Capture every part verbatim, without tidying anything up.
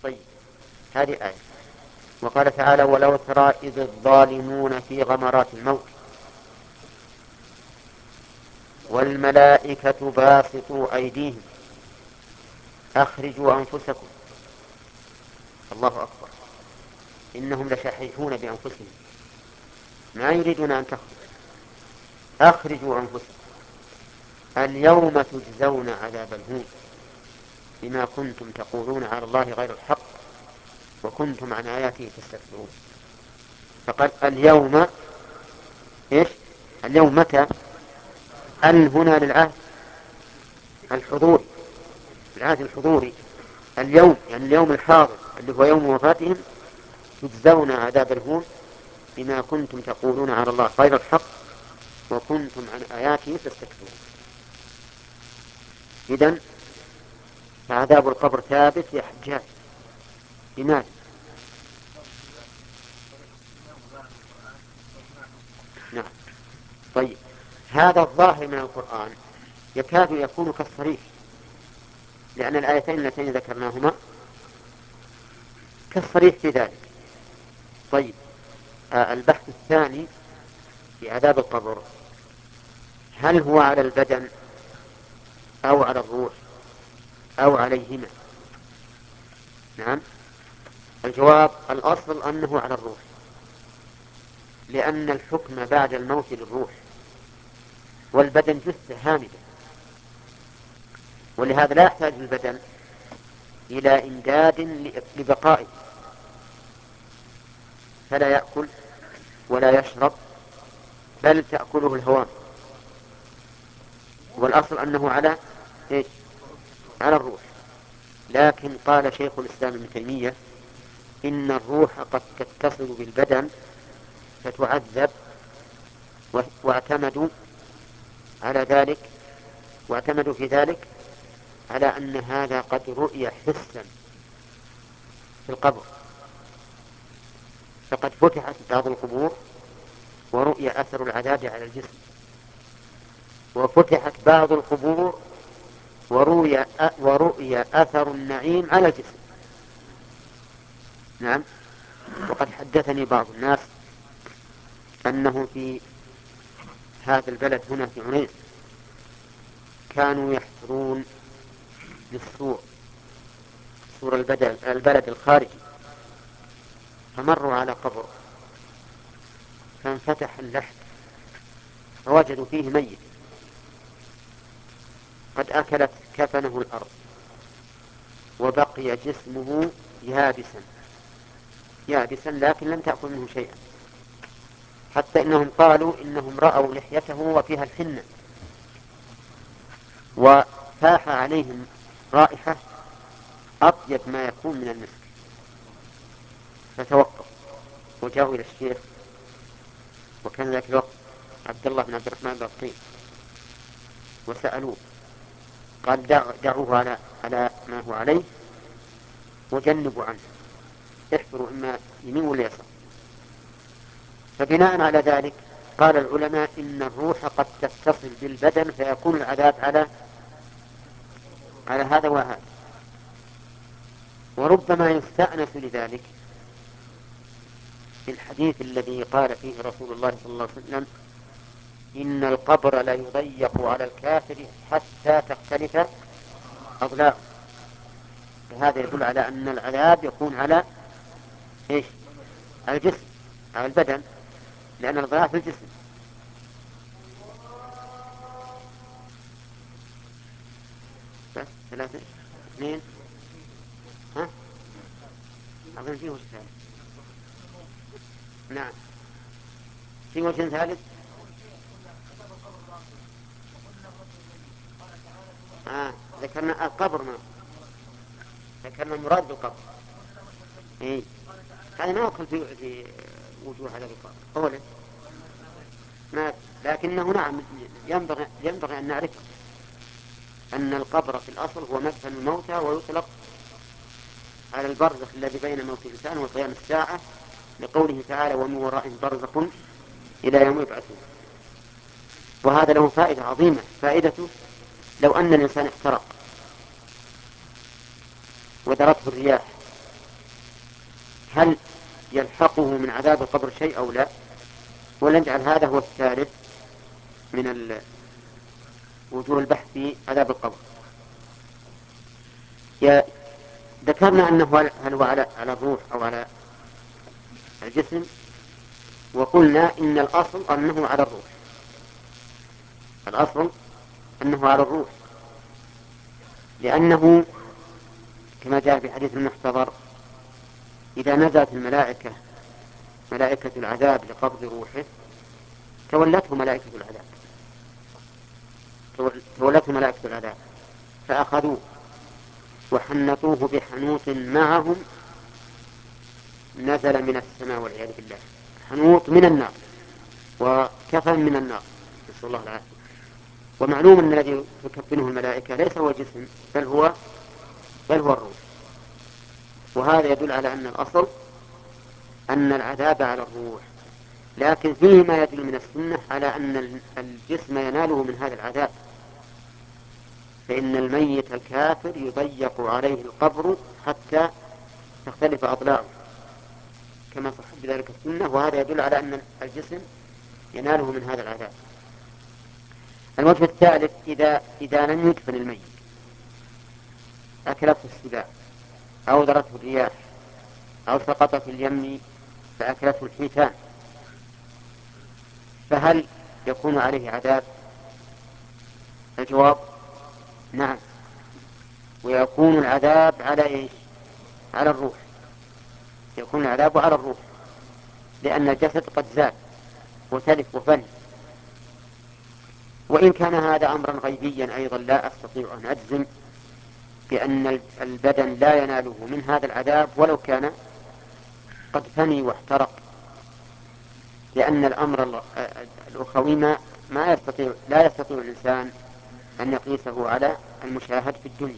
طيب، هذه آية. وقال تعالى: ولو ترى إذ الظالمون في غمرات الموت والملائكة باسطوا أيديهم أخرجوا أنفسكم. الله أكبر، إنهم لشحيحون بأنفسهم ما يريدون أن تخرج. أخرجوا أنفسكم اليوم تجزون عذاب الهون بما كنتم تقولون على الله غير الحق وكنتم عن آياته تستكبرون. فقال اليوم إيش؟ اليوم متى؟ ال هنا للعهد الحضوري، العهد الحضوري. اليوم يعني اليوم الحاضر اللي هو يوم وفاتهم، تجزون عذاب الهون بما كنتم تقولون على الله غير الحق وكنتم عن آياته تستكبرون. إذن فعذاب القبر ثابت يا حجاج. لماذا؟ نعم. طيب، هذا الظاهر من القرآن يكاد يكون كالصريح، لأن الآيتين اللتين ذكرناهما كالصريح في ذلك. طيب، آه البحث الثاني في عذاب القبر: هل هو على البدن أو على الروح أو عليهما؟ نعم، الجواب: الأصل أنه على الروح، لأن الحكم بعد الموت للروح، والبدن جثة هامدة، ولهذا لا يحتاج البدن إلى إمداد لبقائه، فلا يأكل ولا يشرب بل تأكله الهوام. والأصل أنه على إيش؟ على الروح. لكن قال شيخ الإسلام ابن تيمية: إن الروح قد تتصل بالبدن فتعذب، واعتمدوا على ذلك واعتمدوا في ذلك على أن هذا قد رؤي حسا في القبر، فقد فتحت بعض القبور ورؤي أثر العذاب على الجسم، وفتحت بعض القبور ورؤي, ورؤي أثر النعيم على الجسم. نعم. وقد حدثني بعض الناس أنه في هذا البلد هنا في عنيز كانوا يحفرون للسور، سور البلد الخارجي، فمروا على قبر فانفتح اللحد فوجدوا فيه ميت قد أكلت كفنه الأرض وبقي جسمه يابسا يابسا لكن لم تأكل منه شيئا، حتى إنهم قالوا إنهم رأوا لحيته وفيها الحنة، وفاح عليهم رائحة أطيب ما يكون من المسك، فتوقف وجاءوا إلى الشيخ، وكان ذاك الوقت عبد الله بن عبد الرحمن بن الطين، وسألوه، قال دعوه على على ما هو عليه وجنبوا عنه، احفروا إما يمين ولا يسار. فبناء على ذلك قال العلماء إن الروح قد تتصل بالبدن فيكون العذاب على على هذا وهذا، وربما يستأنس لذلك في الحديث الذي قال فيه رسول الله صلى الله عليه وسلم: إن القبر لا يضيق على الكافر حتى تختلف أضلاعه. فهذا يدل على أن العذاب يكون على إيش؟ على الجسم، على البدن، لأن الضياع في الجسم. بس ثلاثة اثنين ها أظن فيه وجه ثالث. نعم، في وجه ثالث. آه ذكرنا القبر، ما ذكرنا المراد بالقبر. إيه؟ هذا ما يدخل في في وجوه هذا القبر أولا، ما لكنه نعم ينبغي ينبغي أن نعرف أن القبر في الأصل هو مدفن الموتى، ويطلق على البرزخ الذي بين موت الإنسان وقيام الساعة، لقوله تعالى: ومن ورائهم برزخ إلى يوم يبعثون. وهذا له فائدة عظيمة، فائدته لو أن الإنسان احترق ودرته الرياح هل يلحقه من عذاب القبر شيء أو لا؟ ولنجعل هذا هو الثالث من وجوه البحث في عذاب القبر. ذكرنا أنه هل هو على على الروح أو على الجسم، وقلنا إن الأصل أنه على الروح. الأصل أنه على الروح، لأنه كما جاء في حديث المحتضر: إذا نزلت الملائكة ملائكة العذاب لقبض روحه تولته ملائكة العذاب تولته ملائكة العذاب فأخذوه وحنطوه بحنوط معهم نزل من السماء والعياذ بالله، حنوط من النار وكفن من النار، نسأل الله العافية. ومعلوم أن الذي تكفنه الملائكة ليس هو جسم، بل هو بل هو الروح. وهذا يدل على أن الأصل أن العذاب على الروح، لكن فيه ما يدل من السنة على أن الجسم يناله من هذا العذاب، فإن الميت الكافر يضيق عليه القبر حتى تختلف أضلاعه كما صح بذلك السنة، وهذا يدل على أن الجسم يناله من هذا العذاب. الوجه الثالث: إذا إذا لم يدفن الميت أكلته السباع أو ذرته الرياح أو سقط في اليم فأكلته الحيتان، فهل يكون عليه عذاب؟ الجواب: نعم، ويكون العذاب على إيش؟ على الروح. يكون العذاب على الروح، لأن الجسد قد زال وتلف وفل. وإن كان هذا أمرا غيبيا أيضا لا أستطيع أن أجزم بأن البدن لا يناله من هذا العذاب ولو كان قد فني واحترق، لأن الأمر الأخوي ما ما يستطيع لا يستطيع الإنسان أن يقيسه على المشاهد في الدنيا.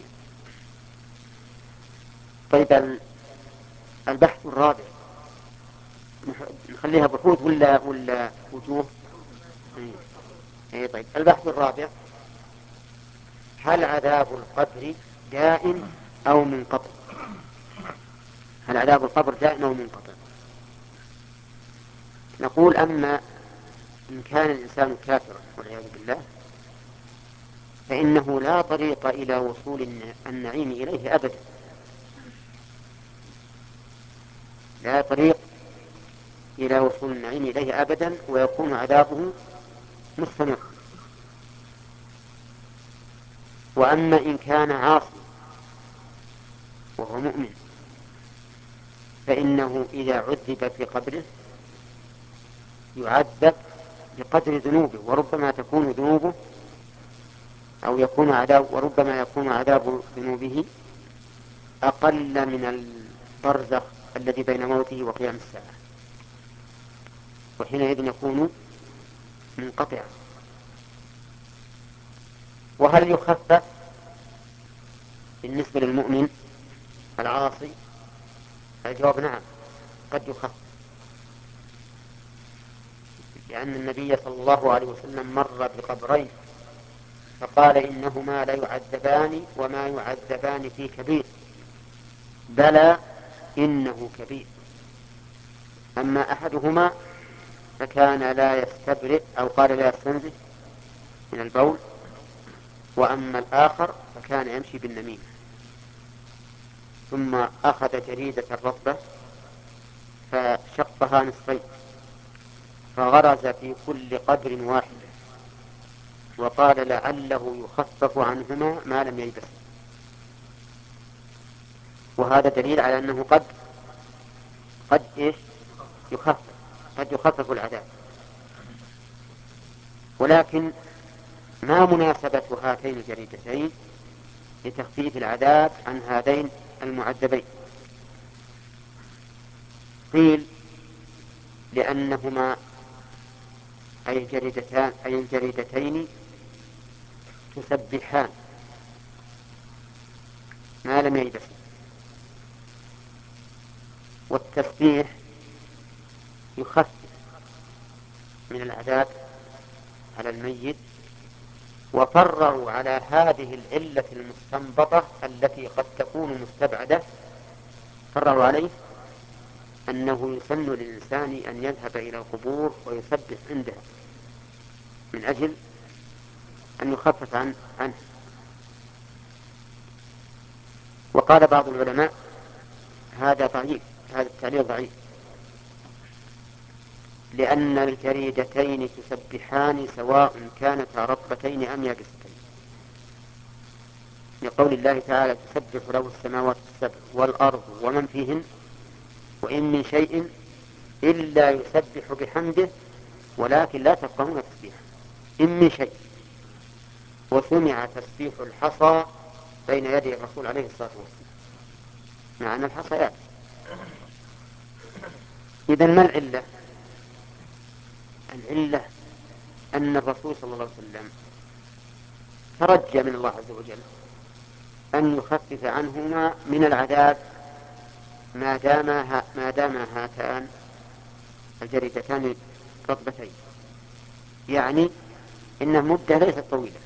طيب، البحث الرابع نخليها بحوث ولا ولا وجوه؟ اي طيب. البحث الرابع: هل عذاب القبر دائم أو منقطع؟ هل عذاب القبر دائم أو منقطع؟ نقول: أما إن كان الإنسان كافرا والعياذ بالله فإنه لا طريق إلى وصول النعيم إليه أبدا، لا طريق إلى وصول النعيم إليه أبدا، ويكون عذابه مستمر. وأما إن كان عاصي وهو مؤمن فإنه إذا عذب في قبره يعذب بقدر ذنوبه، وربما تكون ذنوبه أو يكون عذاب وربما يكون عذاب ذنوبه أقل من البرزخ الذي بين موته وقيام الساعة، وحينئذ يكون منقطعا. وهل يخفف بالنسبة للمؤمن العاصي؟ الجواب: نعم، قد يخفف، لأن النبي صلى الله عليه وسلم مر بقبرين فقال: إنهما لا يعذبان وما يعذبان في كبير، بلى إنه كبير. أما أحدهما فكان لا يستبرئ أو قال لا يستنزه من البول، وأما الآخر فكان يمشي بالنميمة. ثم أخذ جريدة رطبة فشقها نصفين فغرز في كل قبر واحدة وقال: لعله يخفف عنهما ما لم ييبس. وهذا دليل على أنه قد قد إيش يخفف قد يخفف العذاب. ولكن ما مناسبة هاتين الجريدتين لتخفيف العذاب عن هذين المعذبين؟ قيل: لأنهما أي الجريدتان أي الجريدتين تسبحان ما لم ييبس، والتسبيح يخفف من العذاب على الميت. وفرعوا على هذه العلة المستنبطة التي قد تكون مستبعدة، فرعوا عليه أنه يسن للإنسان أن يذهب إلى القبور ويسبح عندها من أجل أن يخفف عن عنه. وقال بعض العلماء هذا ضعيف، هذا التعليل ضعيف، لأن الجريدتين تسبحان سواء كانتا رطبتين أم يابستين، لقول الله تعالى تسبح له السماوات السبع والأرض ومن فيهن وإن من شيء إلا يسبح بحمده ولكن لا تفقهون تسبيحه. إن من شيء، وسمع تسبيح الحصى بين يدي الرسول عليه الصلاة والسلام، مع أن الحصى يأتي. إذن ما العلة؟ العلة أن الرسول صلى الله عليه وسلم ترجى من الله عز وجل أن يخفف عنهما من العذاب ما دام ما دام هاتان الجريدتان رطبتين، يعني إن مدة ليست طويلة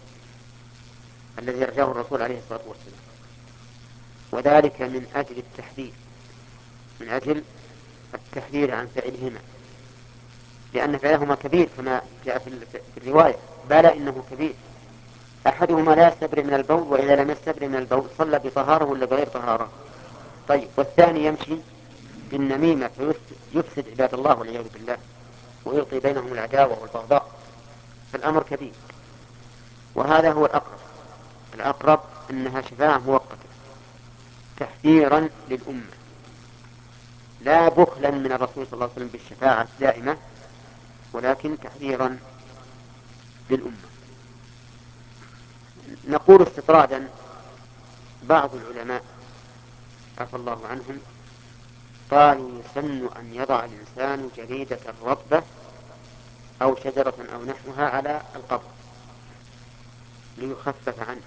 الذي رجاه الرسول عليه الصلاة والسلام، وذلك من أجل التحذير من أجل التحذير عن فعلهما، لأن فعلهما كبير كما جاء في الرواية، بل إنه كبير. أحدهما لا يستبرئ من البول، وإذا لم يستبرئ من البول صلى بطهارة ولا بغير طهارة. طيب، والثاني يمشي بالنميمة فيفسد عباد الله والعياذ بالله ويلقي بينهم العداوة والبغضاء، فالأمر كبير. وهذا هو الأقرب الأقرب أنها شفاعة مؤقتة تحذيرا للأمة، لا بخلا من الرسول صلى الله عليه وسلم بالشفاعة الدائمة، ولكن تحذيرا للأمة. نقول استطرادا بعض العلماء عفى الله عنهم قالوا يسن أن يضع الإنسان جريدة رطبة أو شجرة أو نحوها على القبر ليخفف عنه،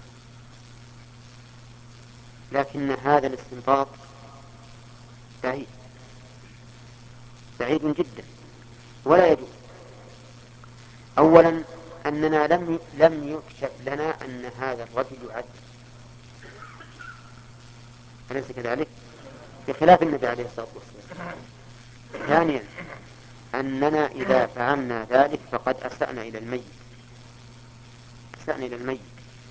لكن هذا الاستنباط بعيد بعيد جدا ولا يجوز. أولا أننا لم لم يكشف لنا أن هذا الرجل يعذب، أليس كذلك؟ بخلاف النبي عليه الصلاة والسلام. ثانيا أننا إذا فعلنا ذلك فقد أسأنا إلى الميت أسأنا إلى الميت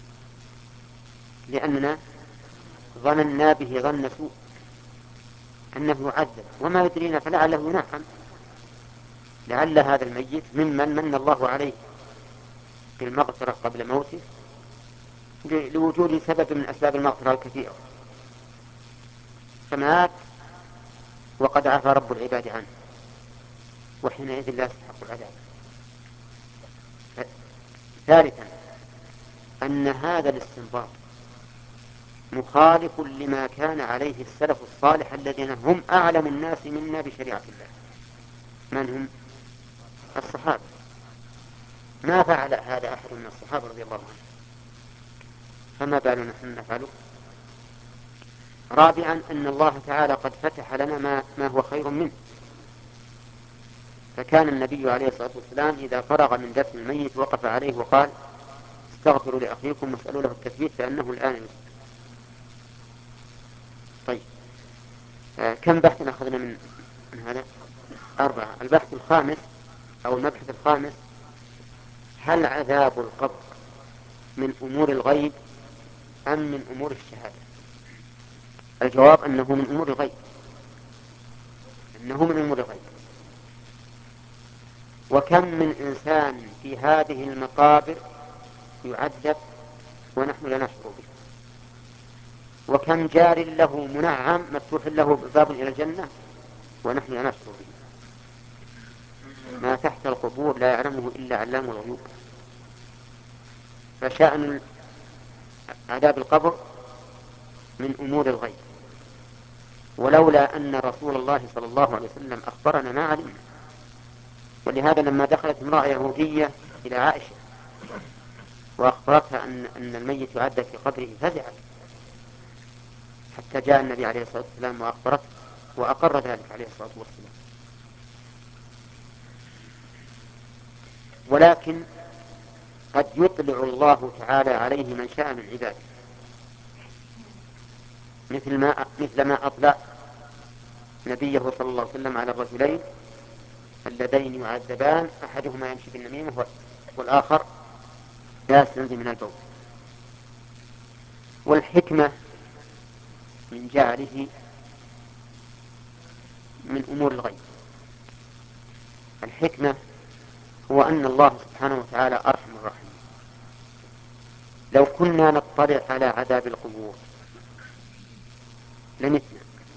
لأننا ظننا به ظن سوء أنه يعذب، وما يدرينا فلعله ينعم، لعل هذا الميت ممن من الله عليه بالمغفرة قبل موته لوجود سبب من أسباب المغفرة الكثيرة، فمات وقد عفى رب العباد عنه، وحينئذ لا يستحق العذاب. ثالثا أن هذا الاستنباط مخالف لما كان عليه السلف الصالح الذين هم أعلم الناس منا بشريعة الله. من هم؟ الصحابة. ما فعل هذا أحد من الصحابة رضي الله عنهم، فما بالنا نحن نفعله؟ رابعا أن الله تعالى قد فتح لنا ما, ما هو خير منه، فكان النبي عليه الصلاة والسلام إذا فرغ من دفن الميت وقف عليه وقال استغفروا لأخيكم واسألوا له التثبيت فإنه الآن يسأل. طيب، آه كم بحثا أخذنا من, من هذا؟ أربعة. البحث الخامس أو المبحث الخامس: هل عذاب القبر من أمور الغيب أم من أمور الشهادة؟ الجواب أنه من أمور الغيب أنه من أمور الغيب. وكم من إنسان في هذه المقابر يعذب ونحن لا نشعر به، وكم جار له منعم مفتوح له باب إلى الجنة ونحن لا نشعر به. ما تحت القبور لا يعلمه إلا علام الغيوب. فشأن عذاب القبر من أمور الغيب، ولولا أن رسول الله صلى الله عليه وسلم أخبرنا ما علمنا. ولهذا لما دخلت امرأة يهودية إلى عائشة وأخبرتها أن, أن الميت يعذب في قبره فزعت، حتى جاء النبي عليه الصلاة والسلام وأخبرته وأقر ذلك عليه الصلاة والسلام. ولكن قد يطلع الله تعالى عليه من شاء من عباده، مثل ما مثل ما أطلع نبيه صلى الله عليه وسلم على الرجلين اللذين يعذبان أحدهما يمشي بالنميمة والآخر يستنزي من البول. والحكمة من جعله من أمور الغيب. الحكمة هو أن الله سبحانه وتعالى أرحم الراحمين. لو كنا نطلع على عذاب القبور لمتنا،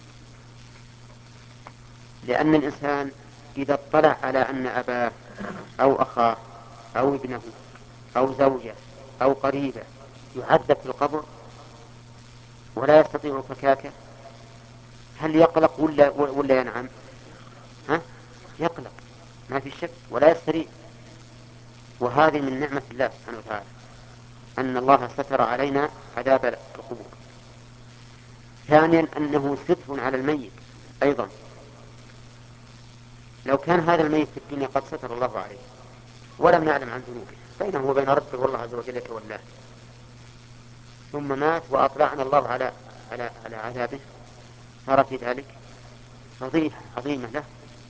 لأن الإنسان إذا اطلع على أن أباه أو أخاه أو ابنه أو زوجه أو قريبه يعذب في القبر ولا يستطيع فكاكه، هل يقلق ولا, ولا ينعم؟ ها؟ يقلق ما في شك ولا يستريح. وهذه من نعمة الله سبحانه وتعالى أن الله ستر علينا عذاب القبور. ثانيا أنه ستر على الميت أيضا. لو كان هذا الميت في الدنيا قد ستر الله عليه ولم نعلم عن ذنوبه بينه وبين ربه والله عز وجل يتولاه، ثم مات وأطلعنا الله على على على عذابه، صار في ذلك فضيحة عظيمة له،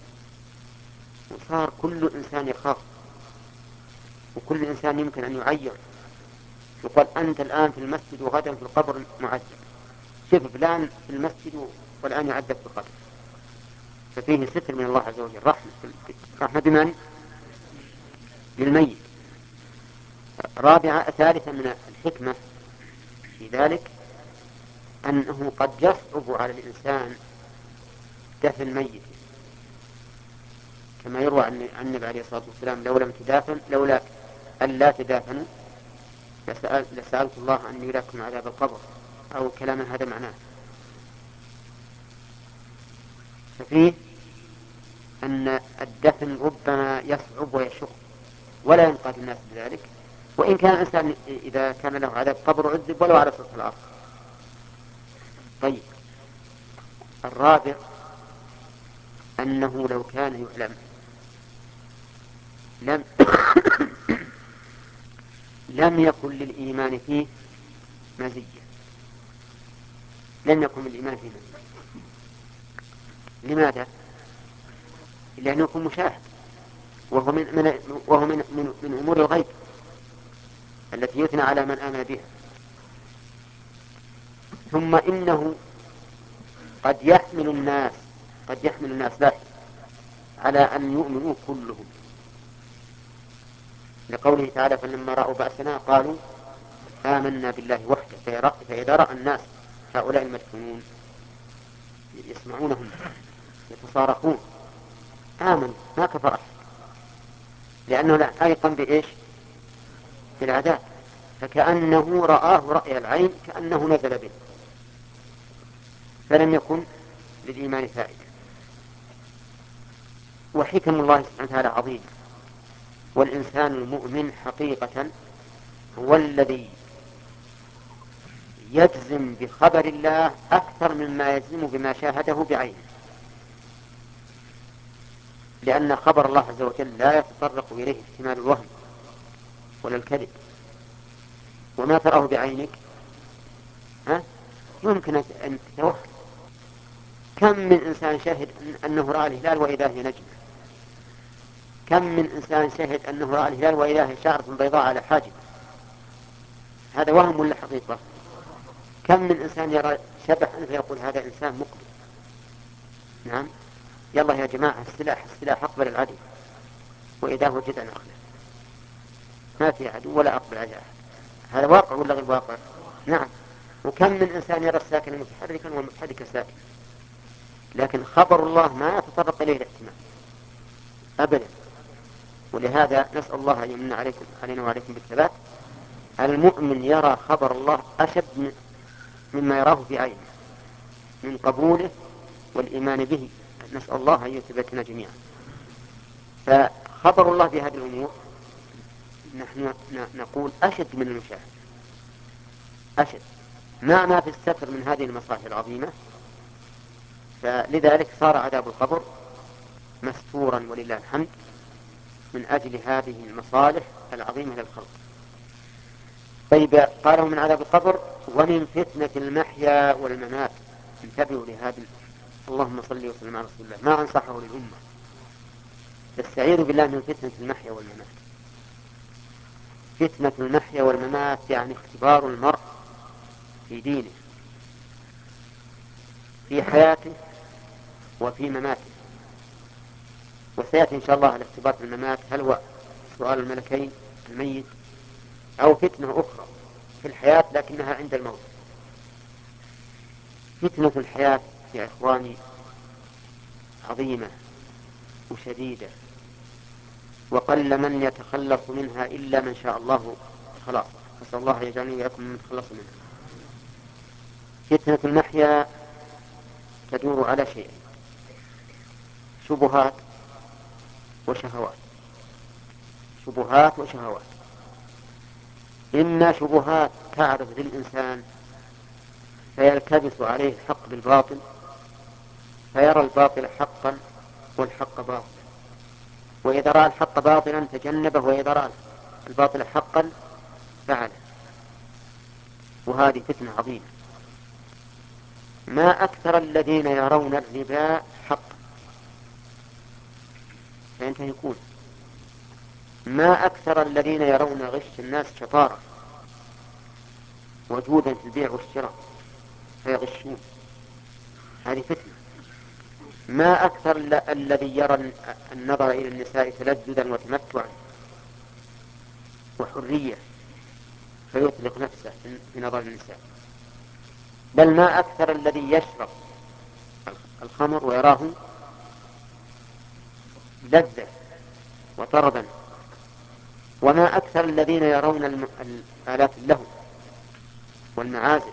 وصار كل إنسان يخاف، وكل إنسان يمكن أن يعير، يقول أنت الآن في المسجد وغدا في القبر معذب، شوف فلان في المسجد والآن يعذب في القبر. ففيه ستر من الله عز وجل، رحمة رحمة بمن؟ بالميت. رابعة ثالثا من الحكمة في ذلك أنه قد يصعب على الإنسان دفن الميت، كما يروى عن النبي عليه الصلاة والسلام لو لم تدافن لولا أن لا تدافنوا لسأل لسألت الله أن يلاكم عذاب القبر، أو كلاما هذا معناه. ففيه أن الدفن ربما يصعب ويشق ولا ينقذ الناس بذلك، وإن كان الإنسان إذا كان له عذاب قبر عذب ولو على سطح الأرض. طيب، الرابع أنه لو كان يعلم لم لم يكن للإيمان فيه مزية، لم يكن للإيمان فيه مزية. لماذا؟ لأنه يكون مشاهد، وهو من, من, وهو من, من, من أمور الغيب التي يثنى على من آمن بها. ثم إنه قد يحمل الناس قد يحمل الناس له على أن يؤمنوا كلهم، لقوله تعالى فلما رأوا بأسنا قالوا آمنا بالله وحده. فإذا رأى الناس هؤلاء المدفونون يسمعونهم يتصارخون آمنوا ما كفر أحد، لأنه لا أيقن بإيش؟ بالعذاب، فكأنه رآه رأي العين كأنه نزل به، فلم يكن للإيمان فائدة. وحكم الله سبحانه وتعالى عظيم، والإنسان المؤمن حقيقة هو الذي يجزم بخبر الله أكثر مما يجزم بما شاهده بعينه، لأن خبر الله عز وجل لا يتطرق إليه احتمال الوهم ولا الكذب، وما تراه بعينك ها يمكن أن تتوهم. كم من إنسان شهد أنه رأى الهلال وإذا هي نجمة، كم من إنسان شهد أنه رأى الهلال وإذا هي شعرة بيضاء على حاجب، هذا وهم ولا حقيقة؟ كم من إنسان يرى شبحا فيقول هذا إنسان مقبل. نعم، يلا يا جماعة السلاح السلاح أقبل العدو، وإذا هو جدع نخلة، ما في عدو ولا أقبل على أحد. هذا واقع ولا غير واقع؟ نعم. وكم من إنسان يرى الساكن متحركا والمتحرك ساكن، لكن خبر الله ما يتطرق إليه الاحتمال أبدا. ولهذا نسأل الله أن يمن عليكم علينا وعليكم بالثبات. المؤمن يرى خبر الله أشد مما يراه في عينه من قبوله والإيمان به. نسأل الله أن يثبتنا جميعا. فخبر الله بهذه الأمور نحن نقول أشد من المشاهد، أشد ما ما في الستر من هذه المصالح العظيمة. فلذلك صار عذاب القبر مستورا ولله الحمد من أجل هذه المصالح العظيمة للخلق. طيب، قالوا من عذاب القبر ومن فتنة المحيا والممات. انتبهوا لهذه اللهم صل وسلم على رسول الله، ما أنصحه للأمة. استعيذ بالله من فتنة المحيا والممات. فتنة المحيا والممات يعني اختبار المرء في دينه، في حياته وفي مماته. وسيأتي إن شاء الله الاختبار في الممات، هل هو سؤال الملكين الميت أو فتنة أخرى في الحياة لكنها عند الموت. فتنة الحياة يا إخواني عظيمة وشديدة، وقل من يتخلص منها إلا من شاء الله خلاص. نسأل الله يجعلني وإياكم من يتخلص منها. فتنة المحيا تدور على شيء: شبهات وشهوات. شبهات وشهوات. إما شبهات تعرض للإنسان فيلتبس عليه الحق بالباطل، فيرى الباطل حقا والحق باطلا، وإذا رأى الحق باطلا تجنبه، وإذا رأى الباطل حقا فعله. وهذه فتنة عظيمة. ما أكثر الذين يرون الربا حقا فينتهكون. ما أكثر الذين يرون غش الناس شطارة وجودا في البيع والشراء فيغشون. هذه فتنة. ما أكثر الذي يرى النظر إلى النساء تلذذا وتمتعا وحرية فيطلق نفسه في نظر النساء. بل ما أكثر الذي يشرب الخمر ويراه لذة وطربا. وما أكثر الذين يرون الآلات اللهو والمعازف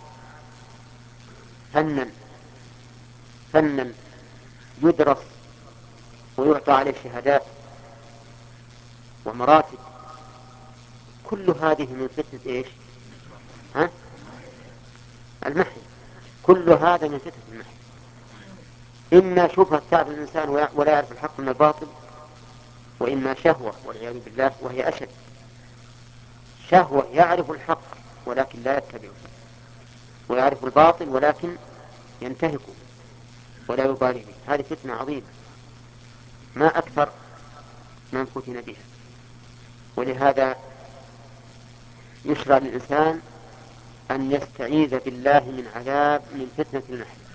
فنا فنا يدرس ويعطى عليه شهادات ومراتب. كل هذه من فتنة إيش؟ ها؟ المحيا. كل هذا من فتنة المحيا. إما شبهة تعب الإنسان ولا يعرف الحق من الباطل، وإما شهوة والعياذ بالله وهي أشد. شهوة يعرف الحق ولكن لا يتبعه، ويعرف الباطل ولكن ينتهكه ولا يبالي به. هذه فتنة عظيمة ما أكثر من فتن بها. ولهذا يشرع للإنسان أن يستعيذ بالله من عذاب من فتنة المحيا.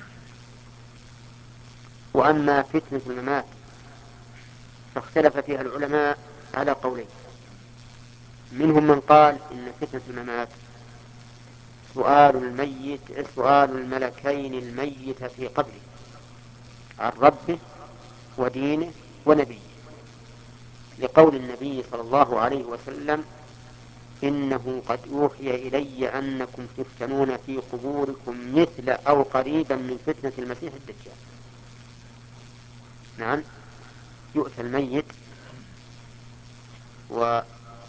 وأما فتنة الممات فاختلف فيها العلماء على قولين. منهم من قال إن فتنة الممات سؤال الميت سؤال الملكين الميت في قبره عن ربه ودينه ونبيه، لقول النبي صلى الله عليه وسلم: إنه قد أوحي إلي أنكم تفتنون في قبوركم مثل أو قريبا من فتنة المسيح الدجال. نعم، يؤتى الميت ويسأل: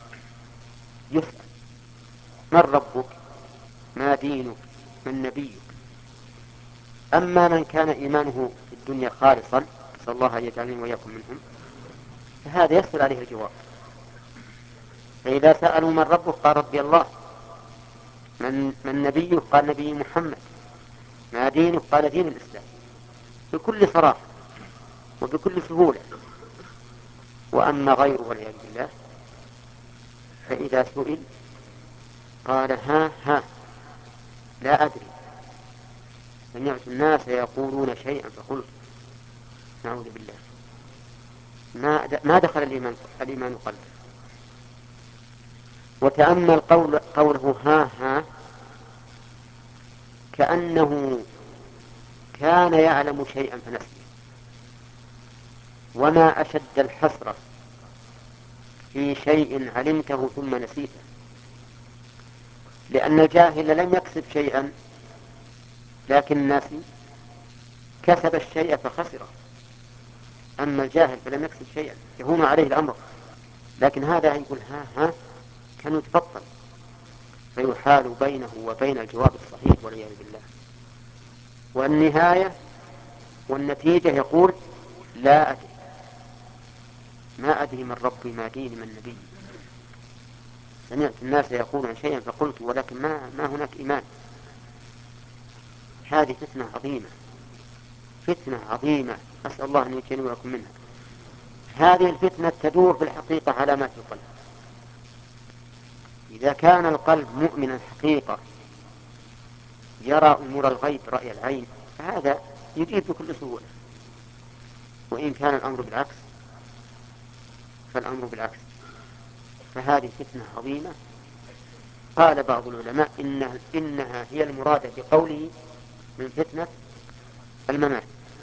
من ربك؟ ما دينك؟ من نبيك؟ أما من كان إيمانه في الدنيا خالصا، نسأل الله أن يجعلني وإياكم منهم، فهذا يسهل عليه الجواب. فإذا سألوا من ربك قال ربي الله. من, من نبيك قال نبي محمد. ما دينك قال دين الإسلام، بكل صراحة وبكل سهولة. وأما غيره والعياذ بالله فإذا سئل قال: ها ها لا أدري، سمعت الناس يقولون شيئا فقلت. نعوذ بالله. ما ما دخل الإيمان الإيمان قلبه. وتأمل قول قوله ها ها كأنه كان يعلم شيئا فنسيه. وما أشد الحسرة في شيء علمته ثم نسيته، لأن الجاهل لم يكسب شيئا لكن الناس كسب الشيء فخسره. أما الجاهل فلم يكسب شيئا يهون عليه الأمر، لكن هذا يقول ها ها كان يتبطل فيحال بينه وبين الجواب الصحيح والعياذ بالله. والنهاية والنتيجة يقول: لا أدري، ما أدري من ربي ما ديني من نبي. سمعت الناس يقولون شيئا فقلت ولكن ما, ما هناك إيمان. هذه فتنة عظيمة، فتنة عظيمة، أسأل الله أن يجنب لكم منها. هذه الفتنة تدور في الحقيقة على ما في القلب. إذا كان القلب مؤمنا حقيقة يرى أمور الغيب رأي العين فهذا يجيب بكل سهولة، وإن كان الأمر بالعكس فالأمر بالعكس. فهذه فتنة عظيمة. قال بعض العلماء إنها, إنها هي المرادة بقوله من فتنة الممات.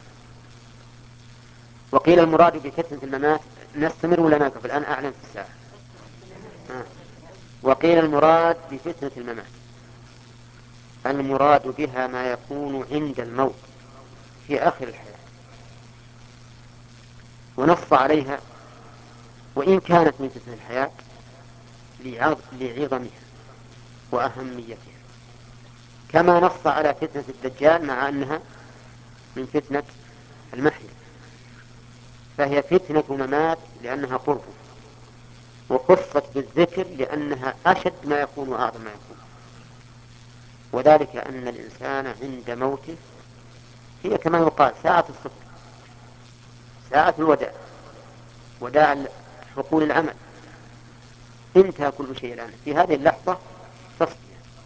وقيل المراد بفتنة الممات. نستمر ولا نقف الآن؟ أعلم في الساعة. آه. وقيل المراد بفتنة الممات المراد بها ما يكون عند الموت في آخر الحياة، ونص عليها وإن كانت من فتنة الحياة لعظمها وأهميتها، كما نص على فتنة الدجال مع أنها من فتنة المحيا، فهي فتنة ممات لأنها قربه، وخصت بالذكر لأنها أشد ما يكون وأعظم ما يكون. وذلك أن الإنسان عند موته هي كما يقال ساعة الصفر، ساعة الوداع، وداع حقول العمل، انتهى كل شيء الآن في هذه اللحظة تصفية،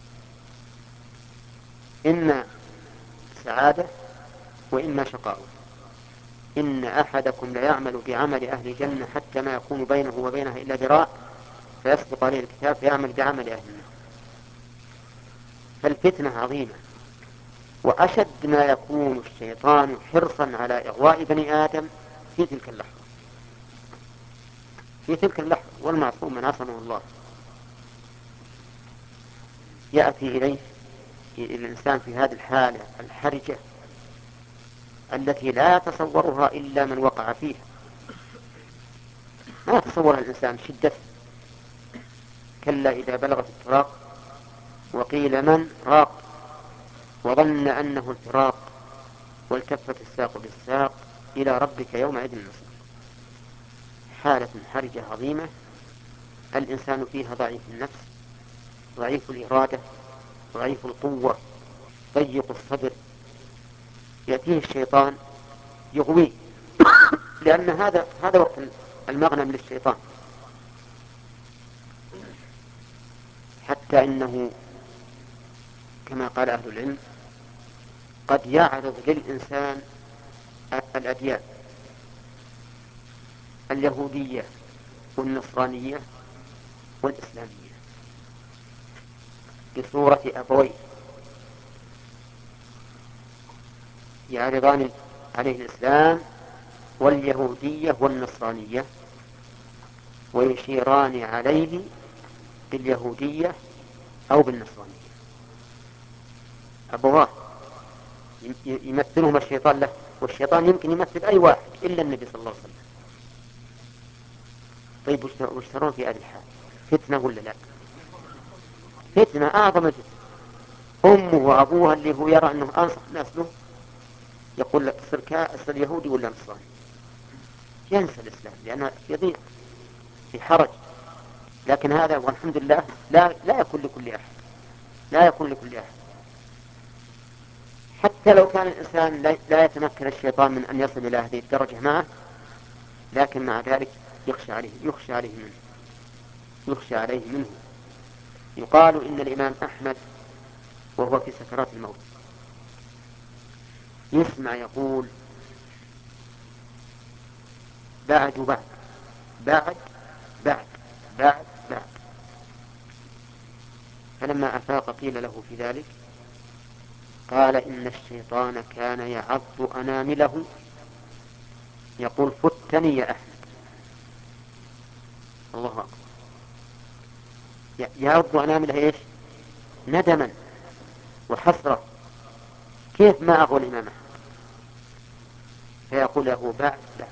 إما سعادة وإما شقاء. إن أحدكم ليعمل بعمل أهل الجنة حتى ما يكون بينه وبينها إلا ذراع فيسبق عليه الكتاب فيعمل بعمل أهل النار. فالفتنة عظيمة، وأشد ما يكون الشيطان حرصا على إغواء بني آدم في تلك اللحظة، في تلك اللحظة. والمعصوم من عصمه الله يأتي إليه الإنسان في هذه الحالة الحرجة التي لا يتصورها إلا من وقع فيها، ما يتصورها الإنسان شدته. كلا إذا بلغت التراق وقيل من راق وظن أنه الفراق والتفت الساق بالساق إلى ربك يومئذ المصير. حالة حرجة عظيمة الإنسان فيها ضعيف النفس، ضعيف الإرادة، ضعيف القوة، ضيق الصدر. يأتيه الشيطان يغويه لأن هذا هذا وقت المغنم للشيطان. حتى إنه كما قال أهل العلم قد يعرض للإنسان الأديان اليهودية والنصرانية والإسلامية بصورة أبوين يعرضان عليه الإسلام واليهودية والنصرانية ويشيران عليه باليهودية أو بالنصرانية. أبواه يمثلهم الشيطان له، والشيطان يمكن يمثل أي واحد إلا النبي صلى الله عليه وسلم. طيب وش ترون في هذه الحال؟ فتنة ولا لا؟ فتنة أعظم فتنة. أمه وأبوها اللي هو يرى أنه أنصح الناس له يقول لك تصير كأسر يهودي ولا نصراني، ينسى الإسلام لأنه يضيق في حرج. لكن هذا والحمد لله لا, لا يكون لكل أحد، لا يكون لكل أحد. حتى لو كان الإنسان لا يتمكن الشيطان من أن يصل إلى هذه الدرجة معه، لكن مع ذلك يخشى عليه يخشى عليه منه يخشى عليه منه. يقال إن الإمام أحمد وهو في سكرات الموت يسمع يقول بعد بعد بعد بعد بعد بعد. فلما أفاق قيل له في ذلك قال إن الشيطان كان يعض أنامله يقول فتني يا أحمد. الله أكبر. يعض أنامله إيش؟ ندما وحسرة، كيف ما أغوى الإمام أحمد؟ فيقول له بعد بعد.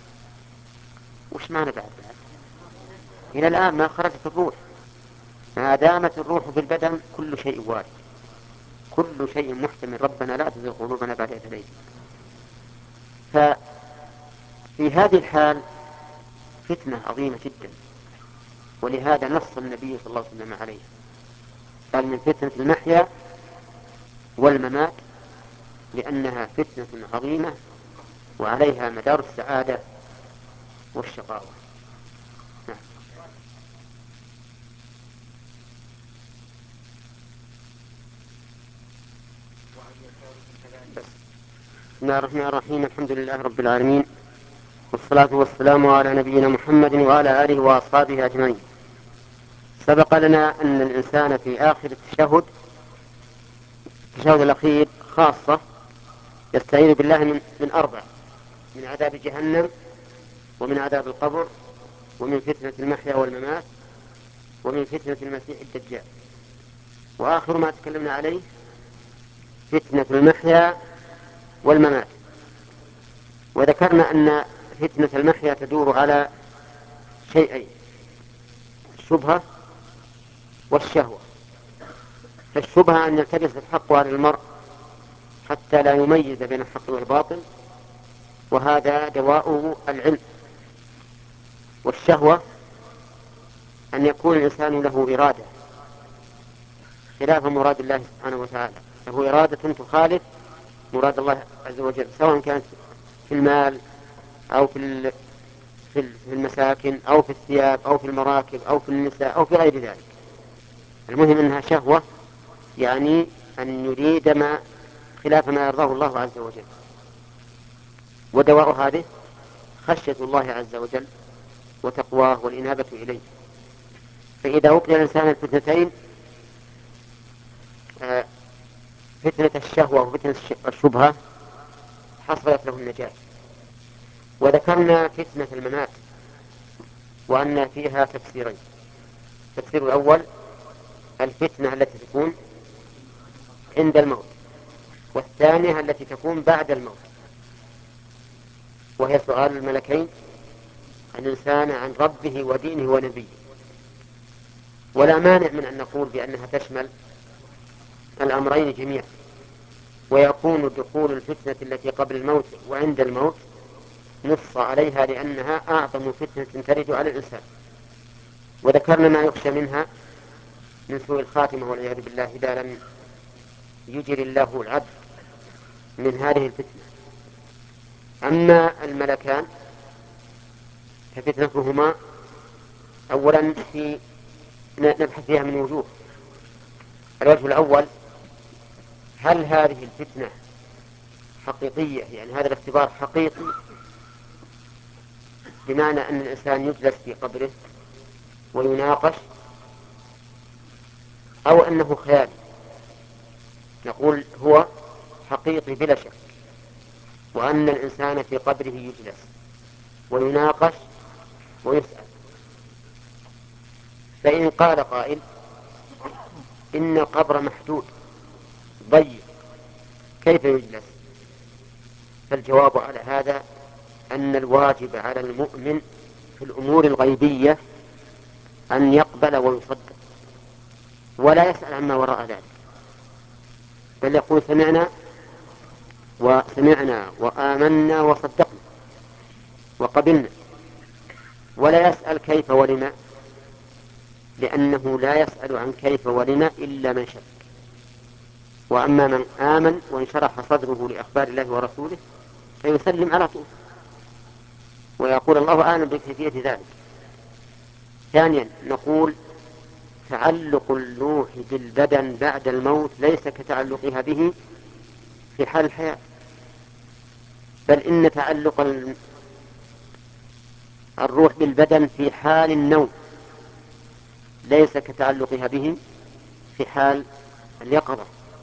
وش معنى بعد بعد؟ إلى الآن ما خرجت الروح، ما دامت الروح في البدن كل شيء وارد، كل شيء محتمل. ربنا لا تزغ قلوبنا بعد إذ هديتنا. ففي هذه الحال فتنة عظيمة جدا، ولهذا نص النبي صلى الله عليه وسلم عليها، قال من فتنة المحيا والممات لأنها فتنة عظيمة وعليها مدار السعادة والشقاوة. نعم. بسم الله الرحمن الرحيم. الحمد لله رب العالمين، والصلاة والسلام على نبينا محمد وعلى آله وأصحابه أجمعين. سبق لنا أن الإنسان في آخر التشهد التشهد الأخير خاصة يستعيذ بالله من, من أربع: من عذاب جهنم، ومن عذاب القبر، ومن فتنة المحيا والممات، ومن فتنة المسيح الدجال. وآخر ما تكلمنا عليه فتنة المحيا والممات. وذكرنا أن فتنة المحيا تدور على شيئين: الشبهة والشهوة. فالشبهة أن يلتبس الحق على المرء حتى لا يميز بين الحق والباطل، وهذا دواء العلم. والشهوة أن يكون الإنسان له إرادة خلاف مراد الله سبحانه وتعالى، له إرادة تخالف مراد الله عز وجل، سواء كانت في المال أو في في المساكن أو في الثياب أو في المراكب أو في النساء أو في غير ذلك. المهم أنها شهوة، يعني أن يريد ما خلاف ما يرضاه الله عز وجل. ودواء هذه خشية الله عز وجل وتقواه والإنابة إليه. فإذا وقي الإنسان الفتنتين، فتنة الشهوة وفتنة الشبهة، حصلت له النجاة. وذكرنا فتنة الممات وأن فيها تفسيرين: التفسير الأول الفتنة التي تكون عند الموت، والثانية التي تكون بعد الموت، وهي سؤال الملكين الإنسان عن ربه ودينه ونبيه. ولا مانع من أن نقول بأنها تشمل الأمرين جميعا، ويكون دخول الفتنة التي قبل الموت وعند الموت نص عليها لأنها أعظم فتنة ترد على الإنسان. وذكرنا ما يخشى منها من سوء الخاتمة والعياذ بالله إذا لم يجر الله العبد من هذه الفتنة. أما الملكان ففتنتهما أولا في نبحث فيها من وجوه. الوجه الأول: هل هذه الفتنة حقيقية؟ يعني هذا الاختبار حقيقي بمعنى أن الإنسان يجلس في قبره ويناقش، أو أنه خيالي؟ نقول هو حقيقي بلا شك، وأن الإنسان في قبره يجلس ويناقش ويسأل. فإن قال قائل إن القبر محدود ضيق كيف يجلس؟ فالجواب على هذا أن الواجب على المؤمن في الأمور الغيبية أن يقبل ويصدق ولا يسأل عما وراء ذلك، بل يقول سمعنا وسمعنا وآمنا وصدقنا وقبلنا، ولا يسأل كيف ولما، لأنه لا يسأل عن كيف ولما إلا من شك. وأما من آمن وانشرح صدره لأخبار الله ورسوله فيسلم على طول ويقول الله أعلم بكيفية ذلك. ثانيا نقول تعلق الروح بالبدن بعد الموت ليس كتعلقها به في حال الحياة، بل إن تعلق الروح بالبدن في حال النوم ليس كتعلقها به في حال اليقظة.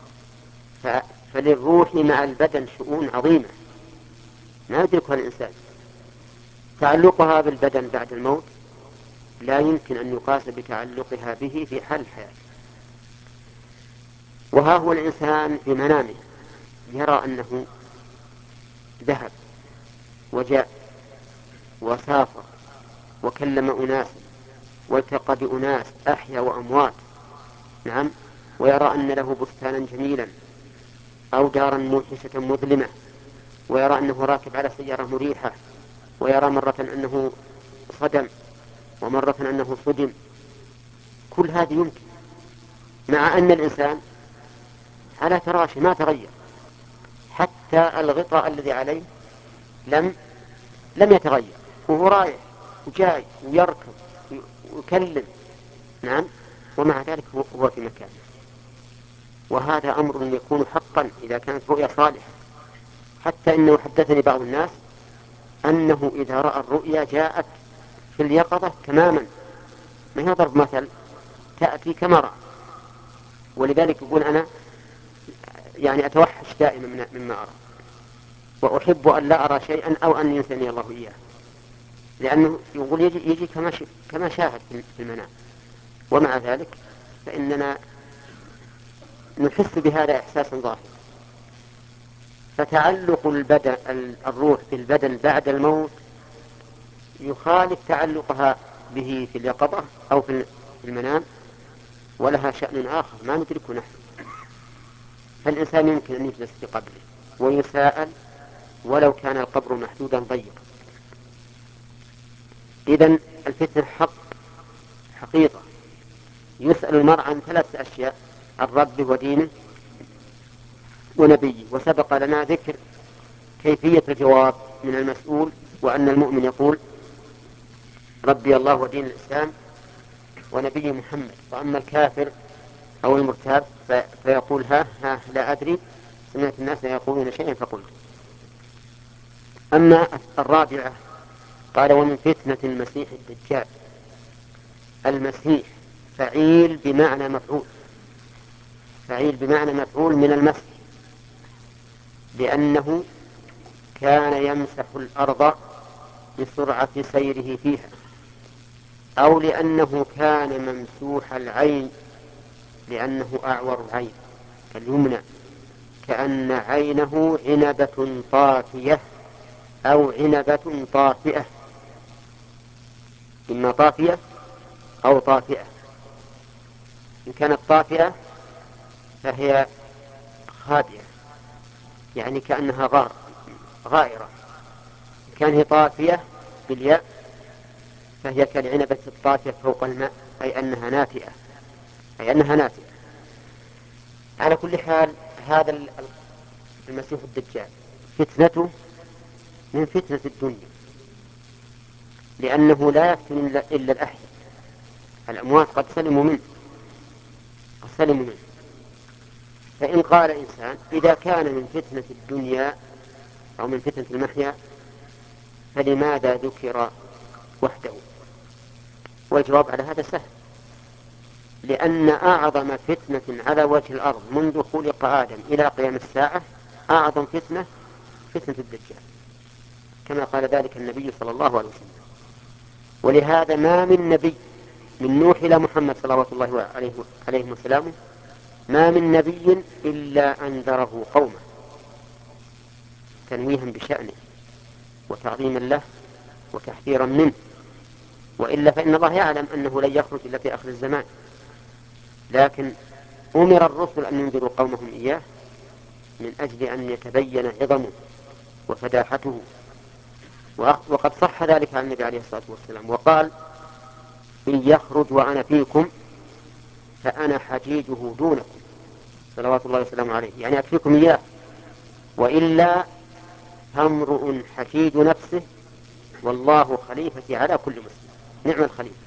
فللروح مع البدن شؤون عظيمة لا يدركها الإنسان. تعلقها بالبدن بعد الموت لا يمكن أن يقاس بتعلقها به في حال الحياة. وها هو الإنسان في منامه يرى أنه ذهب وجاء وسافر وكلم أناس والتقى بأناس أحيا وأموات، نعم، ويرى أن له بستانا جميلا أو دارا موحشة مظلمة، ويرى أنه راكب على سيارة مريحة، ويرى مرة أنه صدم ومرة أنه صدم. كل هذه يمكن، مع أن الإنسان على فراشه ما تغير، حتى الغطاء الذي عليه لم لم يتغير، وهو رايح وجاي ويركض ويكلم. نعم، ومع ذلك هو في مكانه. وهذا أمر يكون حقا إذا كانت رؤيا صالحة، حتى إنه حدثني بعض الناس أنه إذا رأى الرؤيا جاءت في اليقظة تماما، ما هي ضرب مثل، تأتي كما رأى. ولذلك يقول أنا يعني أتوحش دائما مما أرى، وأحب أن لا أرى شيئا أو أن ينسني الله إياه، لأنه يقول يجي, يجي كما, كما شاهد في المنام. ومع ذلك فإننا نحس بهذا إحساسا ظاهرا. فتعلق البدن الروح بالبدن بعد الموت يخالف تعلقها به في اليقظة أو في المنام، ولها شأن آخر ما ندركه نحن. فالإنسان يمكن أن يجلس في قبره ويساءل ولو كان القبر محدودا ضيقا. إذن الفتنة حق حقيقة. يسأل المرء عن ثلاث أشياء: عن ربه ودينه ونبيه. وسبق لنا ذكر كيفية الجواب من المسؤول، وأن المؤمن يقول ربي الله ودين الإسلام ونبي محمد. وأما الكافر أو المرتاب فيقول ها ها لا أدري، سمعت الناس يقولون شيئا فقلت. أما الرابعة قال ومن فتنة المسيح الدجال. المسيح فعيل بمعنى مفعول، فعيل بمعنى مفعول من المسح، لأنه كان يمسح الأرض بسرعة سيره فيها، أو لأنه كان ممسوح العين لأنه أعور العين اليمنى، كأن عينه عنبة طافية أو عنبة طافئة، إما طافية أو طافئة. إن كانت طافئة فهي خادئة، يعني كأنها غار غائرة. إن كان هي طافية بالياء فهي كالعنبة الطافية فوق الماء، أي أنها ناتئة، أي أنها ناتئة. على كل حال هذا المسيح الدجال فتنته من فتنة الدنيا، لأنه لا يفتن إلا الأحياء، الأموات قد سلموا منه قد سلموا منه. فإن قال إنسان إذا كان من فتنة الدنيا أو من فتنة المحيا فلماذا ذكر وحده؟ والجواب على هذا سهل، لأن أعظم فتنة على وجه الأرض منذ خلق آدم إلى قيام الساعة أعظم فتنة فتنة الدجال، كما قال ذلك النبي صلى الله عليه وسلم. ولهذا ما من نبي من نوح إلى محمد صلوات الله عليه وسلم ما من نبي إلا أنذره قومه تنويها بشأنه وتعظيما له وتحذيرا منه، وإلا فإن الله يعلم أنه لن يخرج إلا في آخر الزمان، لكن أمر الرسل أن ينذروا قومهم إياه من أجل أن يتبين عظمه وفداحته. وقد صح ذلك عن النبي عليه الصلاة والسلام وقال إن يخرج وأنا فيكم فأنا حجيجه دونكم صلوات الله وسلامه عليه، يعني أكفيكم إياه، وإلا فامرؤ حجيج نفسه والله خليفتي على كل مسلم. نعم الخليفة.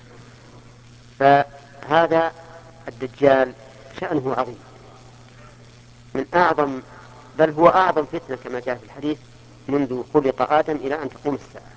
فهذا الدجال شأنه عظيم، من أعظم بل هو أعظم فتنة كما جاء في الحديث منذ خلق آدم إلى أن تقوم الساعة.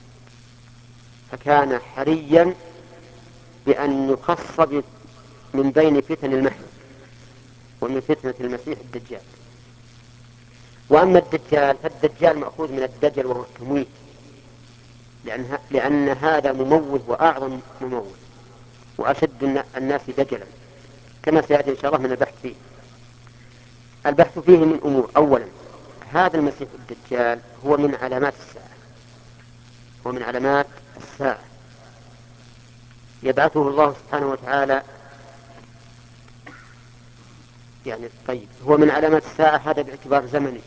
فكان حريا بأن يخص من بين فتن المحيا ومن فتنة المسيح الدجال. وأما الدجال فالدجال مأخوذ من الدجل وهو التمويه، لأن, لأن هذا مموه وأعظم مموه وأشد الناس دجلا، كما سيأتي إن شاء الله من البحث فيه. البحث فيه من أمور: أولا هذا المسيح الدجال هو من علامات الساعة، هو من علامات الساعة يبعثه الله سبحانه وتعالى. يعني طيب هو من علامات الساعة هذا باعتبار زمنه،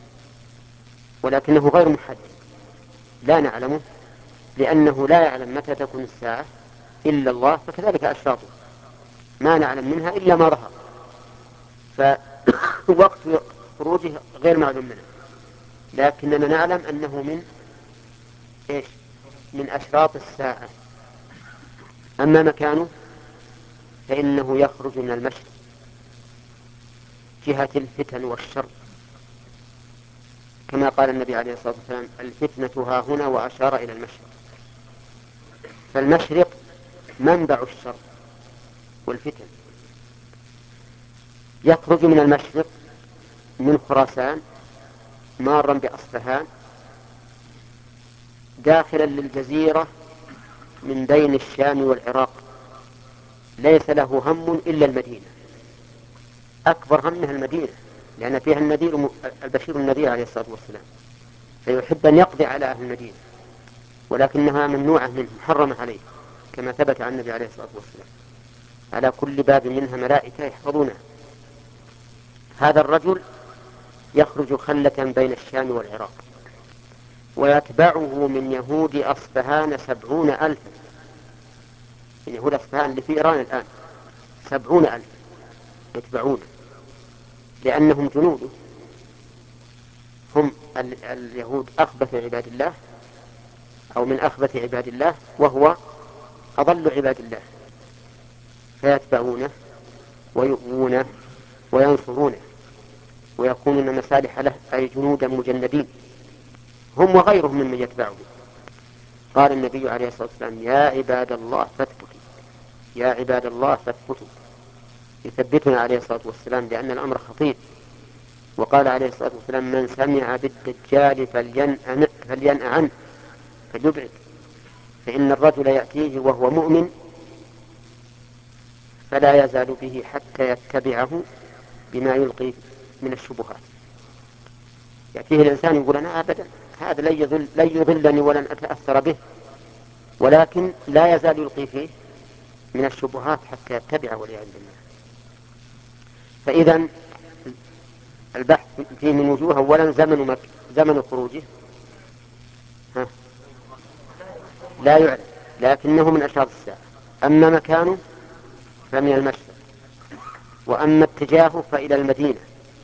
ولكنه غير محدد، لا نعلمه، لأنه لا يعلم متى تكون الساعة إلا الله، فكذلك أشراطه ما نعلم منها إلا ما ظهر. فوقت خروجه غير معلوم منه، لكننا نعلم أنه من إيش؟ من أشراط الساعة. أما مكانه فإنه يخرج من المشرق جهة الفتن والشر، كما قال النبي عليه الصلاة والسلام: الفتنة ها هنا، وأشار إلى المشرق. فالمشرق منبع الشر والفتن. يخرج من المشرق من خراسان مارا بأصفهان داخلا للجزيرة من بين الشام والعراق، ليس له هم إلا المدينة، أكبر همها المدينة، لأن فيها النذير البشير النذير عليه الصلاة والسلام، فيحب أن يقضي على أهل المدينة، ولكنها ممنوعة منه، محرمة عليه، كما ثبت عن النبي عليه الصلاة والسلام: على كل باب منها ملائكة يحفظونها. هذا الرجل يخرج خلة بين الشام والعراق، ويتبعه من يهود أصفهان سبعون ألفا. من يهود أصفهان اللي في إيران الآن سبعون ألف يتبعونه، لأنهم جنوده. هم اليهود أخبث عباد الله، أو من أخبث عباد الله، وهو أضل عباد الله، فيتبعونه ويؤوونه وينصرونه ويكونون مسالح له، أي جنودا مجندين، هم وغيرهم ممن يتبعه. قال النبي عليه الصلاة والسلام: يا عباد الله فاثبتوا، يا عباد الله فاثبتوا، يثبتنا عليه الصلاة والسلام لأن الأمر خطير. وقال عليه الصلاة والسلام: من سمع بالدجال فلينأ عنه، فليبعد، فإن الرجل يأتيه وهو مؤمن فلا يزال به حتى يتبعه بما يلقي من الشبهات. يأتيه الإنسان يقول: أنا أبدا هذا لن يضل لن يضلني ولن أتأثر به، ولكن لا يزال يلقي فيه من الشبهات حتى يتبعه والعياذ بالله. فإذا البحث فيه من وجوه: أولا زمن مك... زمن خروجه ها. لا يعلم، لكنه من أشراط الساعة. أما مكانه فمن المشرق، وأما اتجاهه فإلى المدينة،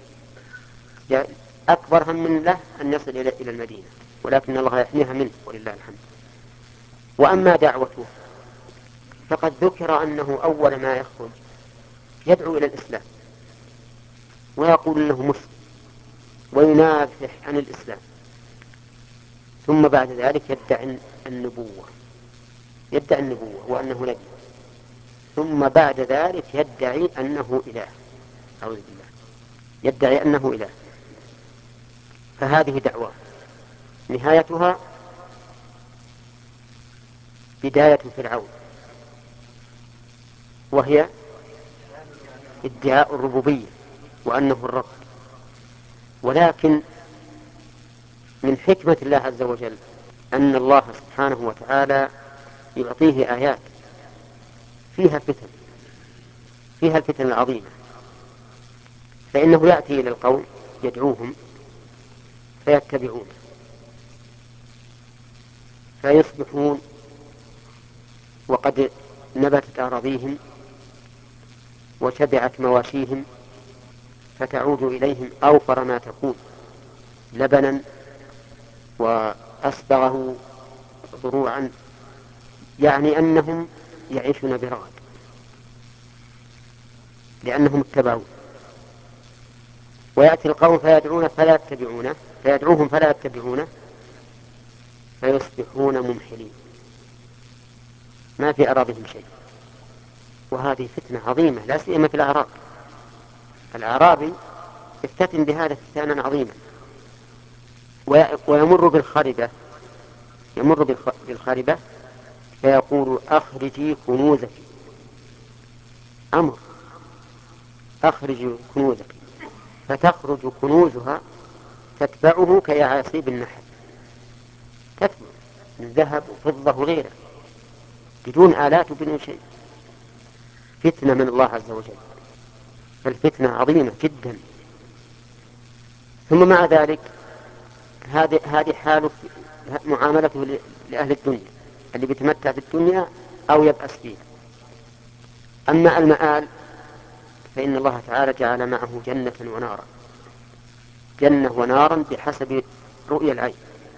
أكبر هم له أن يصل إلى المدينة، ولكن الله يحميها منه ولله الحمد. وأما دعوته فقد ذكر أنه أول ما يخرج يدعو إلى الإسلام ويقول أنه مسلم وينافح عن الإسلام، ثم بعد ذلك يدعي النبوة يدعي النبوة وأنه نبي، ثم بعد ذلك يدعي أنه إله، أعوذ بالله، يدعي أنه إله. فهذه دعوة نهايتها بداية فرعون، وهي ادعاء الربوبية وأنه الرب. ولكن من حكمة الله عز وجل أن الله سبحانه وتعالى يعطيه آيات فيها فتن، فيها الفتن العظيمة، فإنه يأتي إلى القوم يدعوهم فيتبعونه فيصبحون وقد نبتت أراضيهم وشبعت مواشيهم، فتعود إليهم أوفر ما تكون لبنا وأسبغه ضروعا، يعني أنهم يعيشون برغد لأنهم اتبعوه. ويأتي القوم فيدعون فلا يتبعونه فيدعوهم فلا يتبعونه فيصبحون ممحلين، ما في أراضيهم شيء. وهذه فتنة عظيمة، لا سيما في الأعراب. الأعرابي يفتتن بهذا فتانا عظيما، ويمر بالخربة يمر بالخربة فيقول: أخرجي كنوزك، أمر أخرجي كنوزك، فتخرج كنوزها تتبعه كيعاصيب النحل، تتبع من ذهب وفضة وغيره بدون آلات وبدون شيء. فتنة من الله عز وجل، فالفتنة عظيمة جدا. ثم مع ذلك هذه هذه حال معاملته لأهل الدنيا اللي بيتمتع بالدنيا أو يبأس فيها. أما المآل فإن الله تعالى جعل معه جنة ونارا، جنة ونارا بحسب رؤية العين،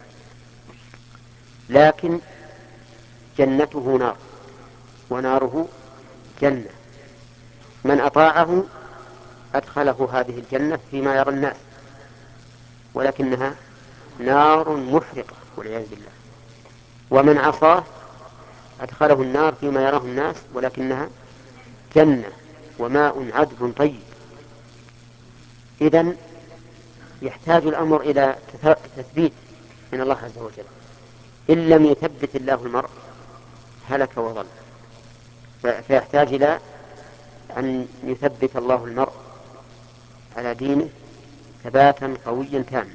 لكن جنته نار وناره جنة، من أطاعه أدخله هذه الجنة فيما يرى الناس، ولكنها نار محرقة والعياذ بالله، ومن عصاه أدخله النار فيما يراه الناس، ولكنها جنة وماء عذب طيب. إذن يحتاج الأمر إلى تثبيت من الله عز وجل، إن لم يثبت الله المرء هلك وضل، فيحتاج إلى أن يثبت الله المرء على دينه ثباتا قويا تاما.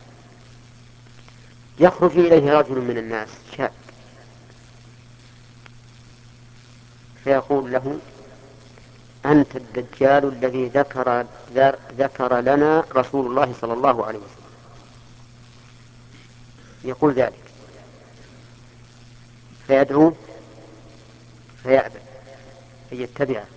يخرج إليه رجل من الناس شاب فيقول له: أنت الدجال الذي ذكر, ذكر لنا رسول الله صلى الله عليه وسلم. يقول ذلك فيدعوه فيأبى أن يتبعه،